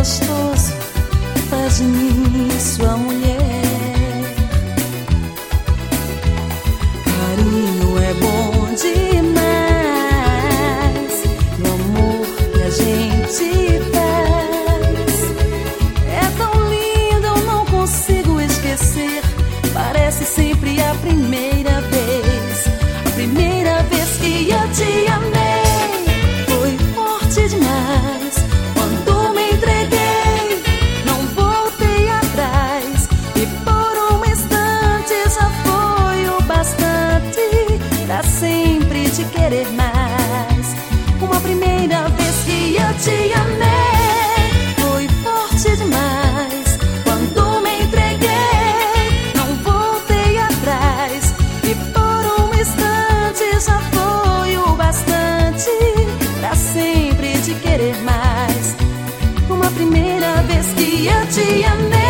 gostoso faz de mim sua mulher. Carinho é bom demais, o amor que a gente faz é tão lindo, eu não consigo esquecer. Parece sempre a primeira vez, a primeira vez que eu te amei. Foi forte demais quando me entreguei, não voltei atrás, e por um instante já foi o bastante pra sempre te querer mais. Uma primeira vez que eu te amei, foi forte demais quando me entreguei, não voltei atrás, e por um instante já foi o bastante pra sempre te querer mais. Uma primeira vez que eu te amei.